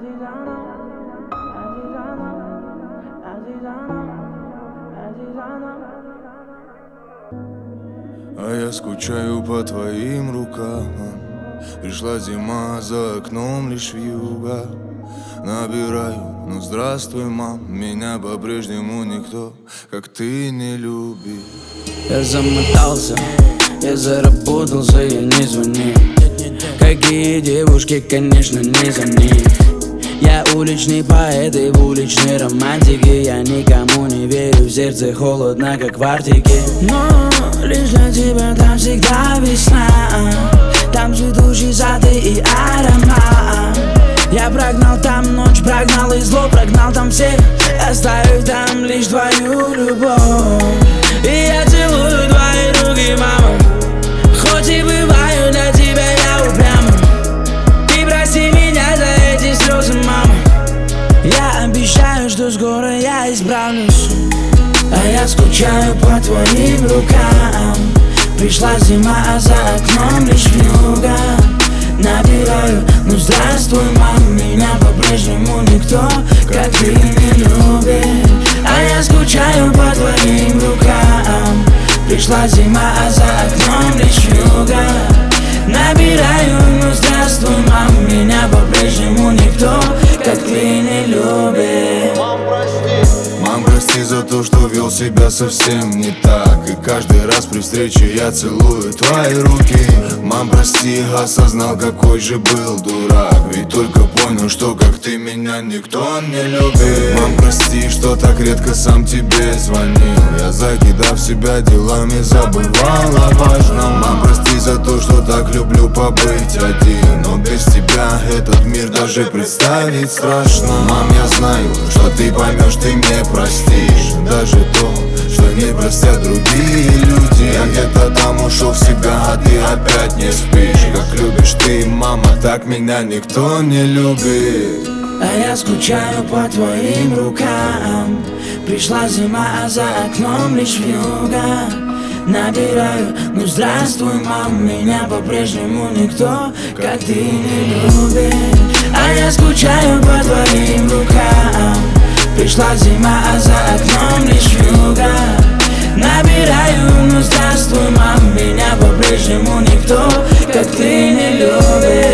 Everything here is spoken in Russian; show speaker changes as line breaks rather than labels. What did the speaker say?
А я скучаю по твоим рукам. Пришла зима, за окном лишь вьюга. Набираю, ну здравствуй, мам. Меня по-прежнему никто, как ты, не любит.
Я замотался, я заработался, я не звоню. Какие девушки, конечно, не за них. Я уличный поэт и в уличной романтике. Я никому не верю, в сердце холодно, как в Арктике. Но лишь для тебя там всегда весна. Там цветущий сад и аромат. Я прогнал там ночь, прогнал и зло, прогнал там всех. Оставив там лишь твою любовь. И я целую твои руки, мама. Хоть и бываю для тебя я упряма. Ты прости меня за эти слезы, мама. Я обещаю, что скоро я исправлюсь. А я скучаю по твоим рукам. Пришла зима, а за окном лишь вьюга. Набираю, ну здравствуй, мам. Меня по-прежнему никто, как ты, не любит. А я скучаю по твоим рукам. Пришла зима, а за окном лишь вьюга. Набираю, ну здравствуй, мам. Меня по-прежнему никто, как ты, не любит.
Мам, прости за то, что вел себя совсем не так. И каждый раз при встрече я целую твои руки. Мам, прости, осознал, какой же был дурак. Ведь только понял, что как ты меня никто не любит. Мам, прости, что так редко сам тебе звонил. Я, закидав себя делами, забывал о важном. Мам, прости за то, что так люблю побыть один. Но без тебя этот мир даже представить страшно. Мам, я знаю, что ты поймешь, ты мне простишь даже то, что не простят другие люди. Я где-то там ушел в себя, а ты опять не спишь. Как любишь ты, мама, так меня никто не любит.
А я скучаю по твоим рукам. Пришла зима, а за окном лишь вьюга. Набираю, ну здравствуй, мам. Меня по-прежнему никто, как ты, не любит. А я скучаю по твоим рукам. Пришла зима, а за окном лишь вьюга. Набираю, ну здравствуй, мам. Меня по-прежнему никто, как ты, не любит.